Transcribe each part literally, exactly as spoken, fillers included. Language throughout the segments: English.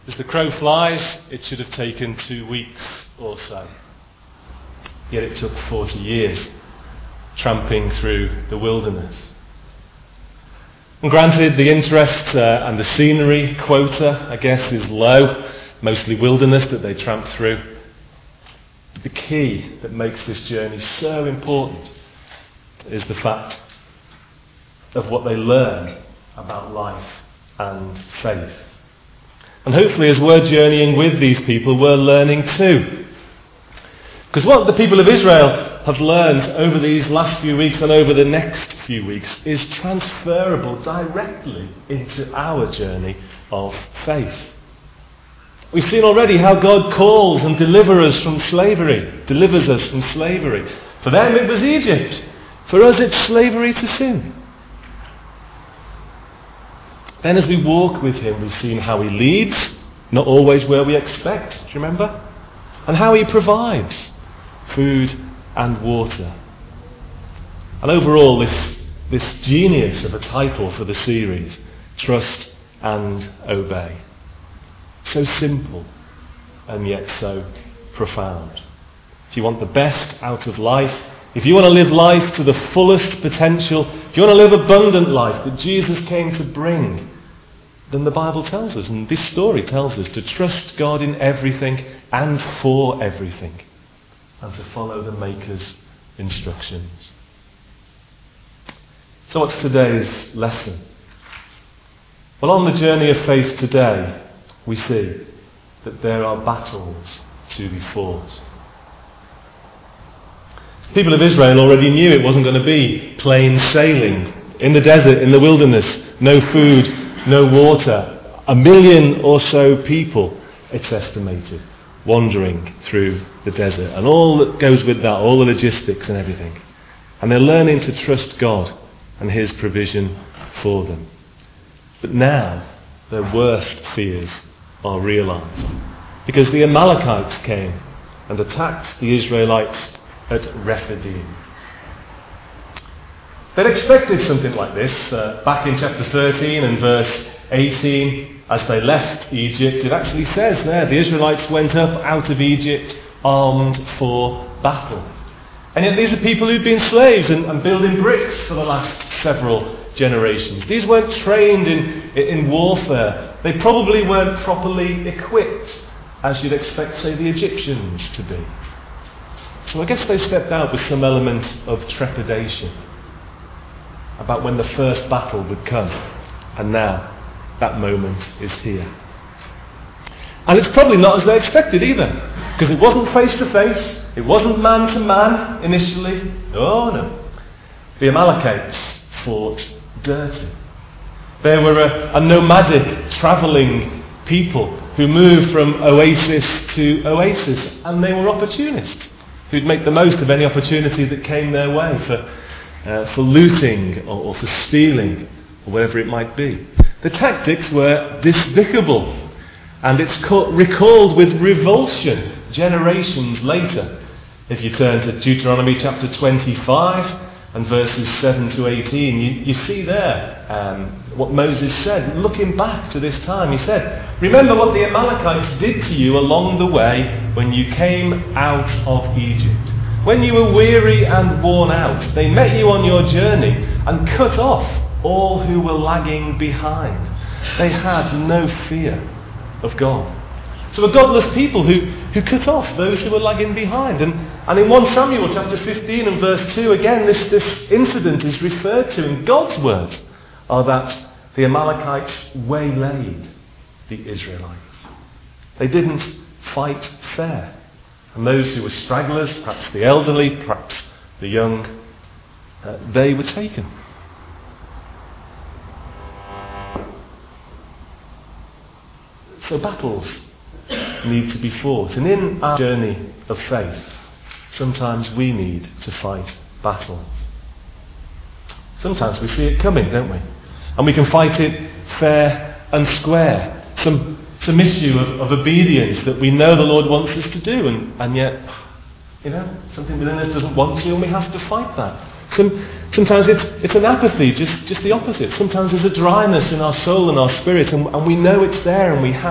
As the crow flies, it should have taken two weeks or so. Yet it took forty years, tramping through the wilderness. And granted, the interest uh, and the scenery quota, I guess, is low, mostly wilderness that they tramp through. But the key that makes this journey so important is the fact of what they learn about life and faith. And hopefully, as we're journeying with these people, we're learning too. Because what the people of Israel have learned over these last few weeks and over the next few weeks is transferable directly into our journey of faith. We've seen already how God calls and delivers us from slavery, delivers us from slavery. For them it was Egypt. For us it's slavery to sin. Then as we walk with him, we've seen how he leads, not always where we expect, do you remember? And how he provides food and water. And overall, this, this genius of a title for the series, Trust and Obey. So simple and yet so profound. If you want the best out of life, if you want to live life to the fullest potential, if you want to live abundant life that Jesus came to bring, then the Bible tells us, and this story tells us, to trust God in everything and for everything, and to follow the Maker's instructions. So what's today's lesson? Well, on the journey of faith today, we see that there are battles to be fought. The people of Israel already knew it wasn't going to be plain sailing in the desert, in the wilderness, no food, no water, a million or so people, it's estimated, wandering through the desert, and all that goes with that, all the logistics and everything. And they're learning to trust God and his provision for them. But now their worst fears are realised, because the Amalekites came and attacked the Israelites at Rephidim. They'd expected something like this uh, back in chapter thirteen and verse eighteen. As they left Egypt, it actually says there, the Israelites went up out of Egypt armed for battle. And yet these are people who'd been slaves and, and building bricks for the last several generations. These weren't trained in, in warfare. They probably weren't properly equipped, as you'd expect, say, the Egyptians to be. So I guess they stepped out with some element of trepidation about when the first battle would come. And now that moment is here. And it's probably not as they expected either, because it wasn't face to face, it wasn't man to man initially. Oh no. The Amalekites fought dirty. They were a, a nomadic, travelling people who moved from oasis to oasis, and they were opportunists who'd make the most of any opportunity that came their way for, uh, for looting or, or for stealing or whatever it might be. The tactics were despicable, and it's co- recalled with revulsion generations later. If you turn to Deuteronomy chapter twenty-five and verses seven to eighteen, you, you see there um, what Moses said. Looking back to this time, he said, "Remember what the Amalekites did to you along the way when you came out of Egypt. When you were weary and worn out, they met you on your journey and cut off all who were lagging behind. They had no fear of God." So a godless people who, who cut off those who were lagging behind. And, and in First Samuel chapter fifteen and verse two, again, this, this incident is referred to in God's words, are that the Amalekites waylaid the Israelites. They didn't fight fair. And those who were stragglers, perhaps the elderly, perhaps the young, uh, they were taken. So battles need to be fought. And in our journey of faith, sometimes we need to fight battles. Sometimes we see it coming, don't we? And we can fight it fair and square. Some, some issue of, of obedience that we know the Lord wants us to do, and, and yet, you know, something within us doesn't want to, and we have to fight that. Some, sometimes it's, it's an apathy, just, just the opposite. Sometimes there's a dryness in our soul and our spirit, and, and we know it's there, and we have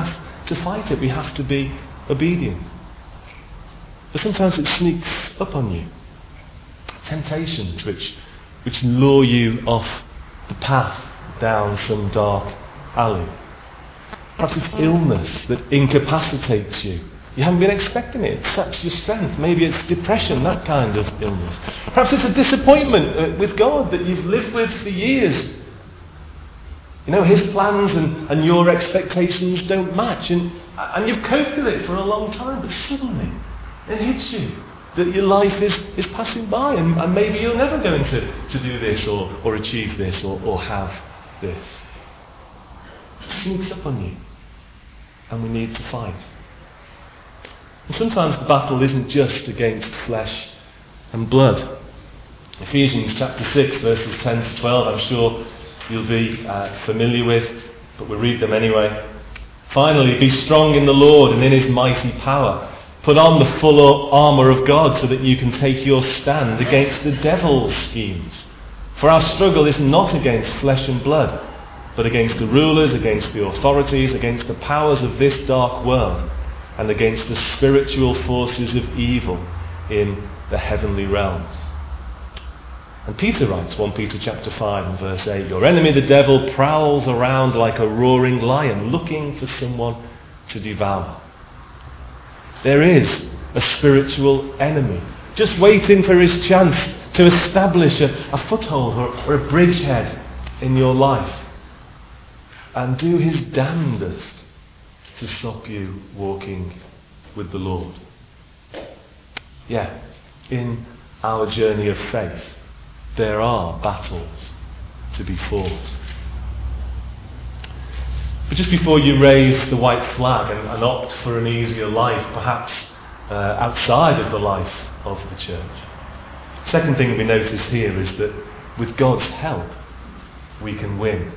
to fight it, we have to be obedient. But sometimes it sneaks up on you. Temptations which, which lure you off the path down some dark alley. Perhaps it's illness that incapacitates you. You haven't been expecting it. It saps your strength. Maybe it's depression, that kind of illness. Perhaps it's a disappointment uh, with God that you've lived with for years. You know, his plans and, and your expectations don't match. And, and you've coped with it for a long time. But suddenly, it hits you that your life is, is passing by. And, and maybe you're never going to, to do this or, or achieve this or, or have this. It sneaks up on you. And we need to fight. And sometimes the battle isn't just against flesh and blood. Ephesians chapter six, verses ten to twelve, I'm sure you'll be uh, familiar with, but we'll read them anyway. Finally, be strong in the Lord and in his mighty power. Put on the full armour of God so that you can take your stand against the devil's schemes. For our struggle is not against flesh and blood, but against the rulers, against the authorities, against the powers of this dark world, and against the spiritual forces of evil in the heavenly realms. And Peter writes, First Peter chapter five and verse eight, your enemy the devil prowls around like a roaring lion, looking for someone to devour. There is a spiritual enemy, just waiting for his chance to establish a, a foothold or, or a bridgehead in your life, and do his damnedest to stop you walking with the Lord. Yeah, in our journey of faith, there are battles to be fought. But just before you raise the white flag and, and opt for an easier life, perhaps uh, outside of the life of the church, second thing we notice here is that with God's help, we can win.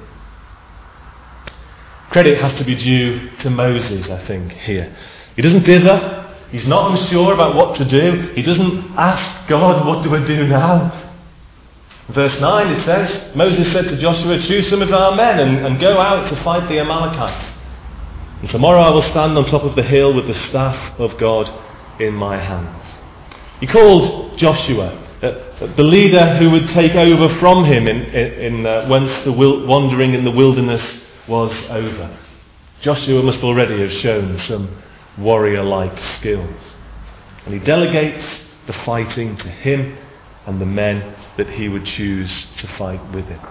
Credit has to be due to Moses, I think, here. He doesn't dither. He's not unsure about what to do. He doesn't ask God, what do I do now? Verse nine, it says, Moses said to Joshua, choose some of our men and, and go out to fight the Amalekites. And tomorrow I will stand on top of the hill with the staff of God in my hands. He called Joshua, uh, the leader who would take over from him in, in, in uh, once the wil- wandering in the wilderness was over. Joshua must already have shown some warrior-like skills. And he delegates the fighting to him and the men that he would choose to fight with him.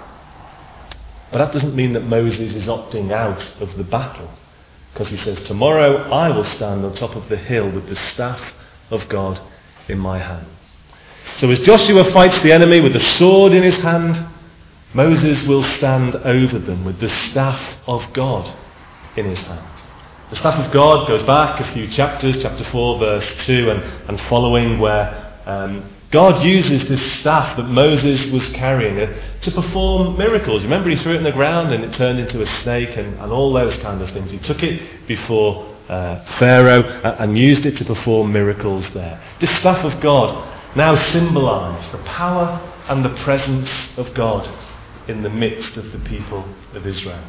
But that doesn't mean that Moses is opting out of the battle, because he says, tomorrow I will stand on top of the hill with the staff of God in my hands. So as Joshua fights the enemy with the sword in his hand, Moses will stand over them with the staff of God in his hands. The staff of God goes back a few chapters, chapter four, verse two and, and following, where um, God uses this staff that Moses was carrying to perform miracles. Remember, he threw it in the ground and it turned into a snake and, and all those kind of things. He took it before uh, Pharaoh and used it to perform miracles there. This staff of God now symbolised the power and the presence of God in the midst of the people of Israel.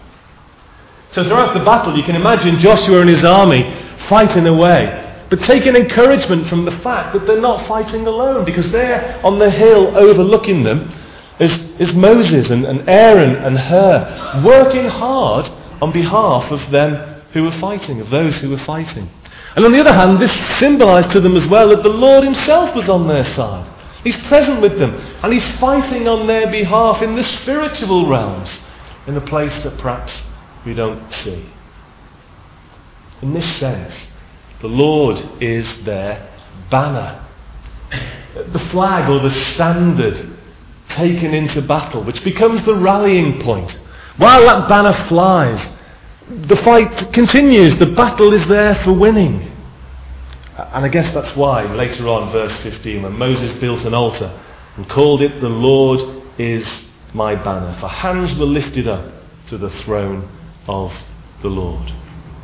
So throughout the battle, you can imagine Joshua and his army fighting away, but taking encouragement from the fact that they're not fighting alone, because there on the hill overlooking them is, is Moses and, and Aaron and Hur, working hard on behalf of them who were fighting, of those who were fighting. And on the other hand, this symbolised to them as well that the Lord himself was on their side. He's present with them, and he's fighting on their behalf in the spiritual realms, in a place that perhaps we don't see. In this sense, the Lord is their banner. The flag or the standard taken into battle, which becomes the rallying point. While that banner flies, the fight continues. The battle is there for winning. And I guess that's why later on, verse fifteen, when Moses built an altar and called it, the Lord is my banner, for hands were lifted up to the throne of the Lord.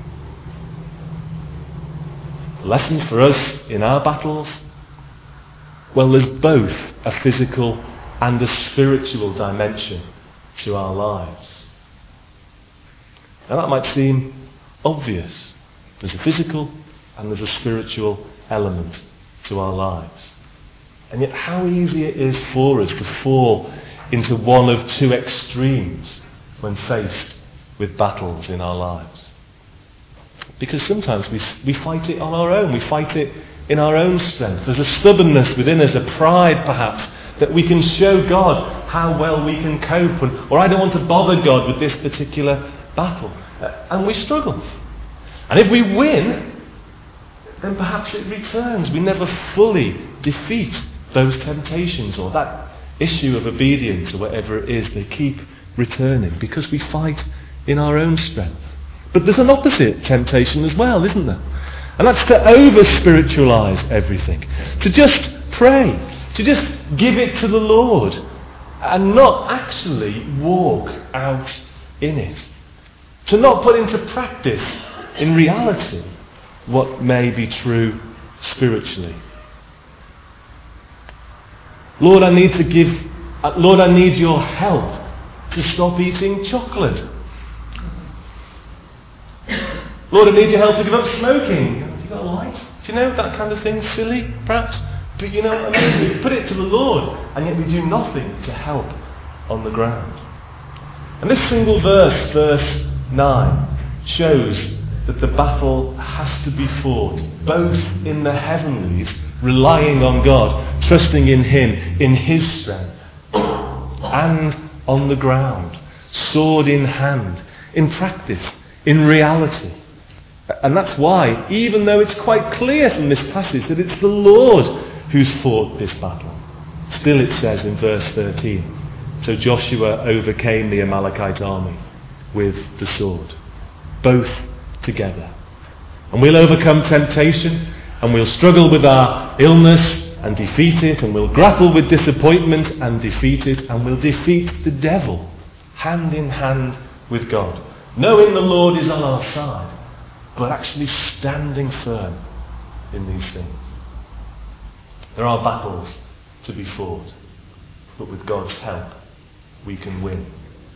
Lessons for us in our battles? Well, there's both a physical and a spiritual dimension to our lives. Now that might seem obvious, There's a physical and there's a spiritual element to our lives. And yet how easy it is for us to fall into one of two extremes when faced with battles in our lives. Because sometimes we, we fight it on our own. We fight it in our own strength. There's a stubbornness within us, a pride perhaps, that we can show God how well we can cope. And, or I don't want to bother God with this particular battle. Uh, and we struggle. And if we win, then perhaps it returns. We never fully defeat those temptations or that issue of obedience or whatever it is. They keep returning because we fight in our own strength. But there's an opposite temptation as well, isn't there? And that's to over-spiritualise everything. To just pray. To just give it to the Lord. And not actually walk out in it. To not put into practice, in reality, what may be true spiritually. Lord, I need to give, Lord, I need your help to stop eating chocolate. Lord, I need your help to give up smoking. Have you got a light? Do you know, that kind of thing? Silly, perhaps? But you know what I mean? We put it to the Lord, and yet we do nothing to help on the ground. And this single verse, verse nine, shows that the battle has to be fought, both in the heavenlies, relying on God, trusting in Him, in His strength, and on the ground, sword in hand, in practice, in reality. And that's why, even though it's quite clear from this passage that it's the Lord who's fought this battle, still it says in verse thirteen, so Joshua overcame the Amalekite army with the sword, both together. And we'll overcome temptation, and we'll struggle with our illness and defeat it, and we'll grapple with disappointment and defeat it, and we'll defeat the devil hand in hand with God, knowing the Lord is on our side, but actually standing firm in these things. There are battles to be fought, but with God's help we can win.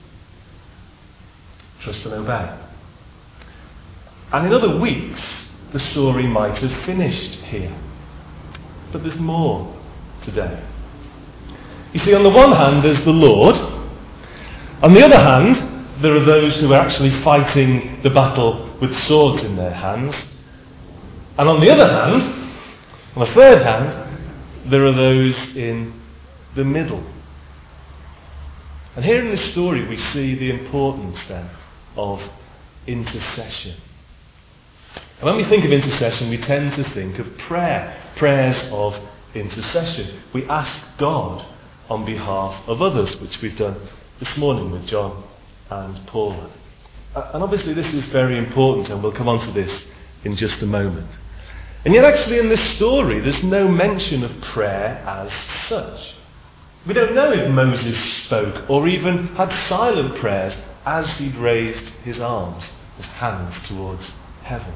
Trust and obey. And in other weeks, the story might have finished here. But there's more today. You see, on the one hand, there's the Lord. On the other hand, there are those who are actually fighting the battle with swords in their hands. And on the other hand, on the third hand, there are those in the middle. And here in this story, we see the importance then of intercession. And when we think of intercession, we tend to think of prayer, prayers of intercession. We ask God on behalf of others, which we've done this morning with John and Paula. And obviously this is very important, and we'll come on to this in just a moment. And yet actually in this story, there's no mention of prayer as such. We don't know if Moses spoke or even had silent prayers as he'd raised his arms, his hands towards heaven.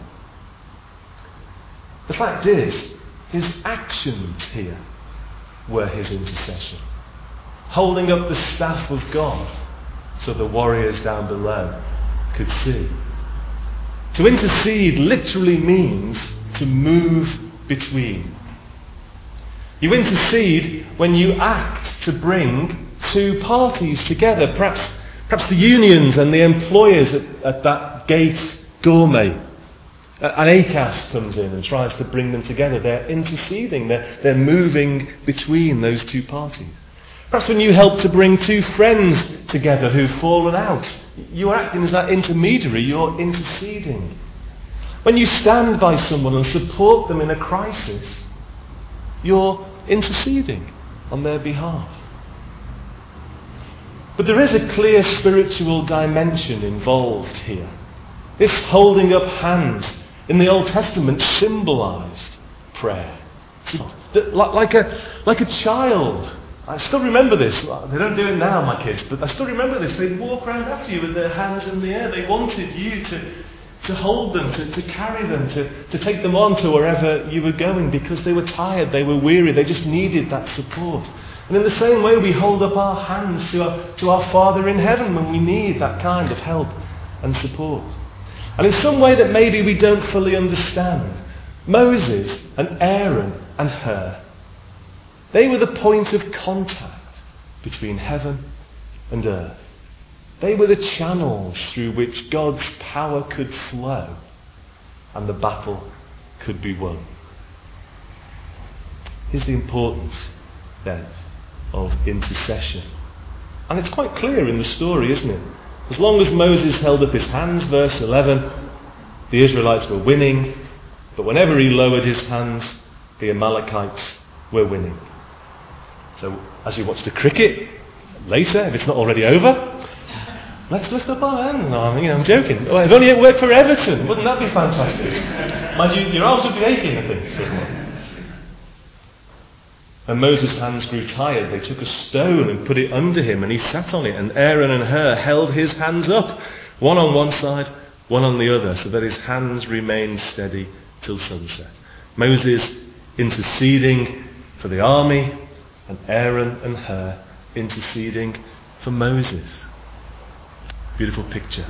The fact is, his actions here were his intercession. Holding up the staff of God so the warriors down below could see. To intercede literally means to move between. You intercede when you act to bring two parties together. Perhaps, perhaps the unions and the employers at, at that gate gourmet. An ACAS comes in and tries to bring them together. They're interceding. They're, they're moving between those two parties. Perhaps when you help to bring two friends together who've fallen out, you are acting as that intermediary. You're interceding. When you stand by someone and support them in a crisis, you're interceding on their behalf. But there is a clear spiritual dimension involved here. This holding up hands in the Old Testament symbolised prayer. Like a, like a child. I still remember this. They don't do it now, my kids, but I still remember this. They'd walk around after you with their hands in the air. They wanted you to, to hold them, to, to carry them, to, to take them on to wherever you were going, because they were tired, they were weary, they just needed that support. And in the same way, we hold up our hands to our, to our Father in heaven when we need that kind of help and support. And in some way that maybe we don't fully understand, Moses and Aaron and Hur, they were the point of contact between heaven and earth. They were the channels through which God's power could flow and the battle could be won. Here's the importance, then, of intercession. And it's quite clear in the story, isn't it? As long as Moses held up his hands, verse eleven, the Israelites were winning, but whenever he lowered his hands, the Amalekites were winning. So, as you watch the cricket later, if it's not already over, let's lift up our hands. No, I'm, you know, I'm joking. Oh, if only it worked for Everton. Wouldn't that be fantastic? Mind you, your arms would be aching, I think. When Moses' hands grew tired, they took a stone and put it under him, and he sat on it. And Aaron and Hur held his hands up, one on one side, one on the other, so that his hands remained steady till sunset. Moses interceding for the army, and Aaron and Hur interceding for Moses. Beautiful picture.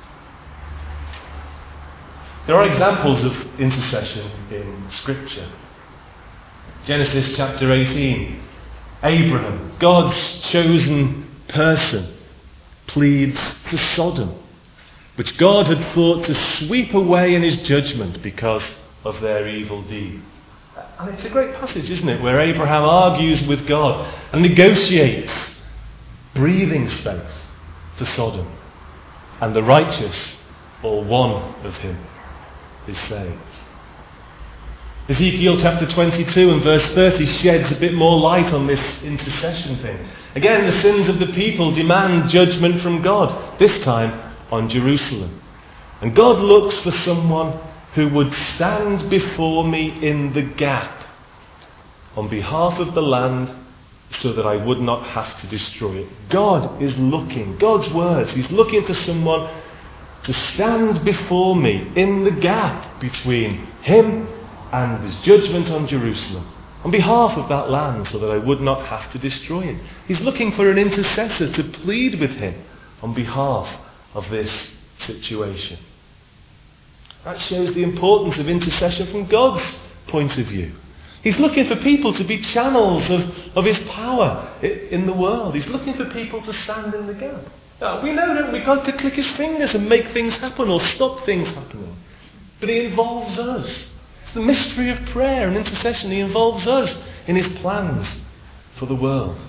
There are examples of intercession in Scripture. Genesis chapter eighteen. Abraham, God's chosen person, pleads for Sodom, which God had thought to sweep away in his judgment because of their evil deeds. And it's a great passage, isn't it, where Abraham argues with God and negotiates breathing space for Sodom. And the righteous, or one of him, is saved. Ezekiel chapter twenty-two and verse thirty sheds a bit more light on this intercession thing. Again, the sins of the people demand judgment from God, this time on Jerusalem. And God looks for someone who would stand before me in the gap on behalf of the land so that I would not have to destroy it. God is looking, God's words, he's looking for someone to stand before me in the gap between him and his judgment on Jerusalem, on behalf of that land, so that I would not have to destroy it. He's looking for an intercessor to plead with him on behalf of this situation. That shows the importance of intercession from God's point of view. He's looking for people to be channels of, of his power in the world. He's looking for people to stand in the gap. Now, we know, don't we, God could click his fingers and make things happen or stop things happening. But he involves us. The mystery of prayer and intercession, he involves us in his plans for the world.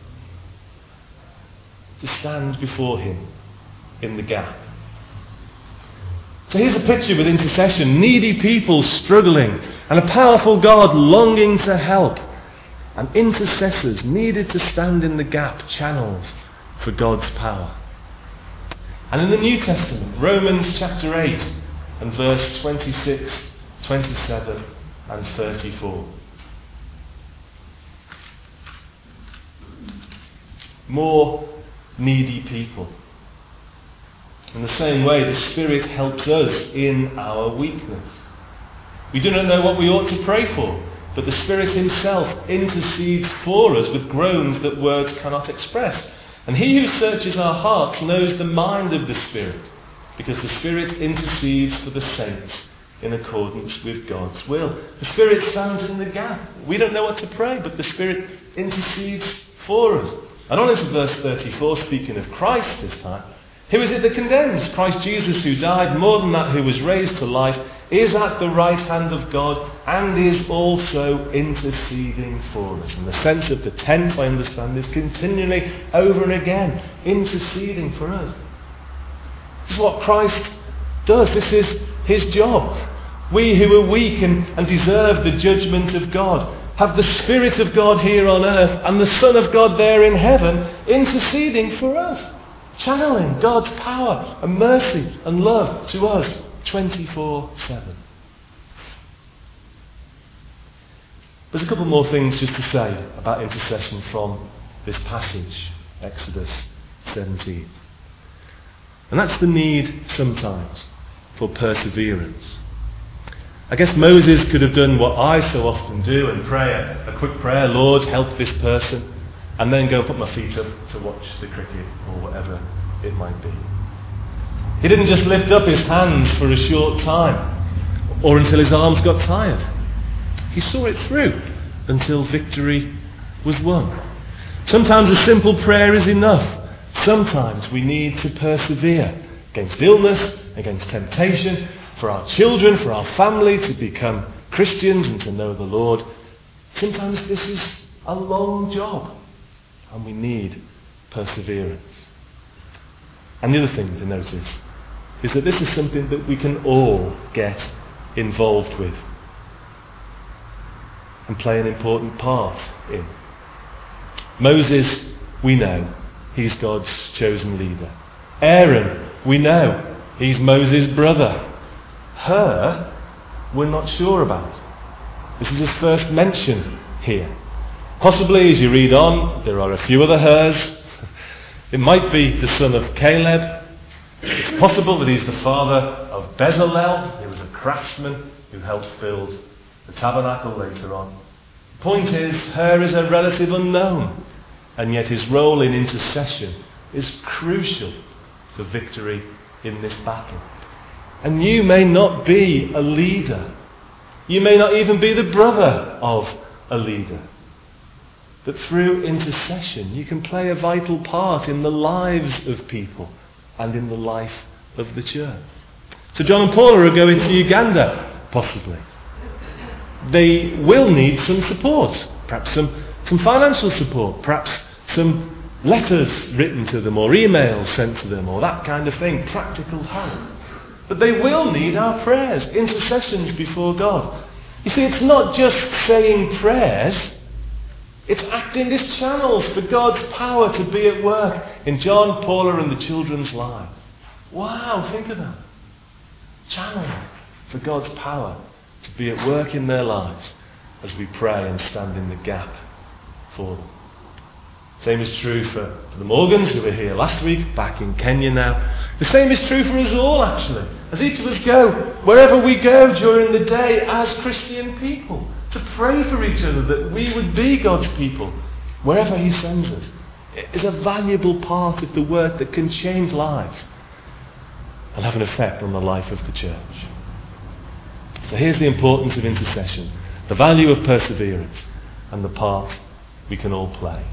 To stand before him in the gap. So here's a picture with intercession. Needy people struggling and a powerful God longing to help. And intercessors needed to stand in the gap, channels for God's power. And in the New Testament, Romans chapter eight and verse twenty-six, twenty-seven and thirty-four. More needy people. In the same way, the Spirit helps us in our weakness. We do not know what we ought to pray for, but the Spirit himself intercedes for us with groans that words cannot express. And he who searches our hearts knows the mind of the Spirit, because the Spirit intercedes for the saints in accordance with God's will. The Spirit stands in the gap. We don't know what to pray, but the Spirit intercedes for us. And on into verse thirty-four, speaking of Christ this time, who is it that condemns? Christ Jesus, who died, more than that, who was raised to life, is at the right hand of God and is also interceding for us. And the sense of the tense, I understand, is continually over and again interceding for us. This is what Christ does. This is his job. We who are weak and, and deserve the judgment of God have the Spirit of God here on earth and the Son of God there in heaven interceding for us, channeling God's power and mercy and love to us twenty-four seven. There's a couple more things just to say about intercession from this passage, Exodus seventeen. And that's the need sometimes for perseverance. I guess Moses could have done what I so often do and pray a, a quick prayer, Lord, help this person, and then go and put my feet up to watch the cricket or whatever it might be. He didn't just lift up his hands for a short time or until his arms got tired. He saw it through until victory was won. Sometimes a simple prayer is enough. Sometimes we need to persevere against illness, against temptation, for our children, for our family to become Christians and to know the Lord. Sometimes this is a long job and we need perseverance. And the other thing to notice is that this is something that we can all get involved with and play an important part in. Moses, we know, he's God's chosen leader. Aaron, we know, he's Moses' brother. Her, we're not sure about. This is his first mention here. Possibly, as you read on, there are a few other hers. It might be the son of Caleb. It's possible that he's the father of Bezalel. He was a craftsman who helped build the tabernacle later on. The point is, Hur is a relative unknown, and yet his role in intercession is crucial for victory in this battle. And you may not be a leader. You may not even be the brother of a leader. But through intercession, you can play a vital part in the lives of people and in the life of the church. So John and Paula are going to Uganda, possibly. They will need some support, perhaps some, some financial support, perhaps some letters written to them or emails sent to them or that kind of thing, practical help. But they will need our prayers, intercessions before God. You see, it's not just saying prayers, it's acting as channels for God's power to be at work in John, Paula and the children's lives. Wow, think of that. Channels for God's power to be at work in their lives as we pray and stand in the gap for them. Same is true for, for the Morgans who were here last week, back in Kenya now. The same is true for us all, actually. As each of us go, wherever we go during the day as Christian people, to pray for each other that we would be God's people, wherever He sends us, is a valuable part of the work that can change lives and have an effect on the life of the church. So here's the importance of intercession, the value of perseverance, and the part we can all play.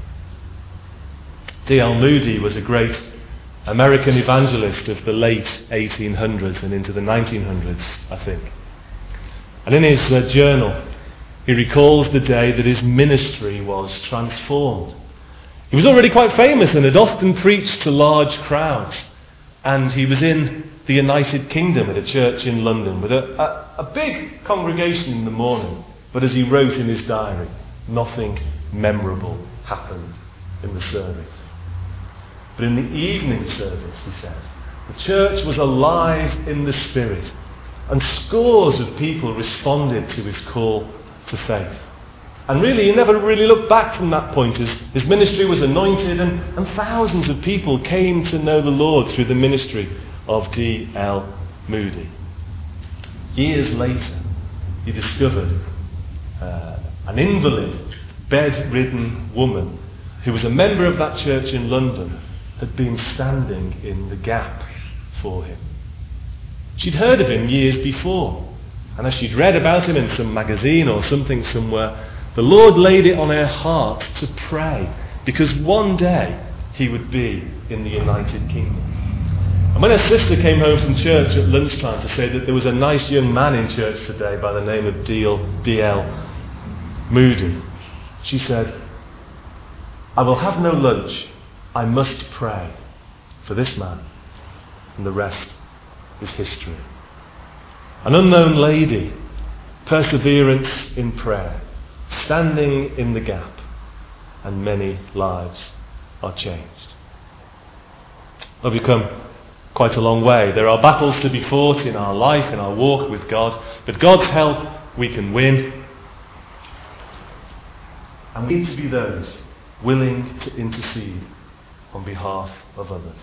D L Moody was a great American evangelist of the late eighteen hundreds and into the nineteen hundreds, I think. And in his uh, journal, he recalls the day that his ministry was transformed. He was already quite famous and had often preached to large crowds. And he was in the United Kingdom at a church in London with a, a, a big congregation in the morning. But as he wrote in his diary, nothing memorable happened in the service. But in the evening service, he says, the church was alive in the Spirit, and scores of people responded to his call to faith. And really, he never really looked back from that point as his ministry was anointed, and, and thousands of people came to know the Lord through the ministry of D L Moody. Years later, he discovered uh, an invalid, bedridden woman who was a member of that church in London had been standing in the gap for him. She'd heard of him years before, and as she'd read about him in some magazine or something somewhere, the Lord laid it on her heart to pray, because one day he would be in the United Kingdom. And when her sister came home from church at lunchtime to say that there was a nice young man in church today by the name of D L Moody, she said, "I will have no lunch. I must pray for this man." And the rest is history. An unknown lady, perseverance in prayer, standing in the gap, and many lives are changed. Well, we've come quite a long way. There are battles to be fought in our life, in our walk with God, but God's help we can win. And we need to be those willing to intercede on behalf of others.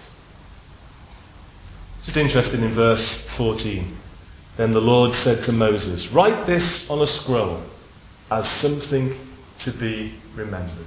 Just interested in verse fourteen. Then the Lord said to Moses, "Write this on a scroll as something to be remembered."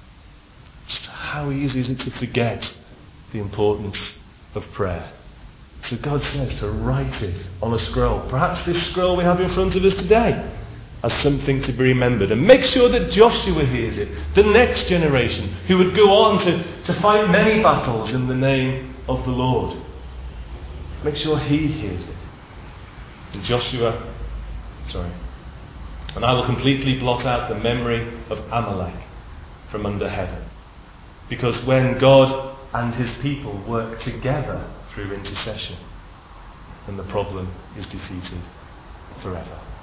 Just how easy is it to forget the importance of prayer? So God says to write it on a scroll. Perhaps this scroll we have in front of us today as something to be remembered. And make sure that Joshua hears it, the next generation, who would go on to, to fight many battles in the name of the Lord. Make sure he hears it. And Joshua, sorry, and I will completely blot out the memory of Amalek from under heaven. Because when God and his people work together through intercession, then the problem is defeated forever.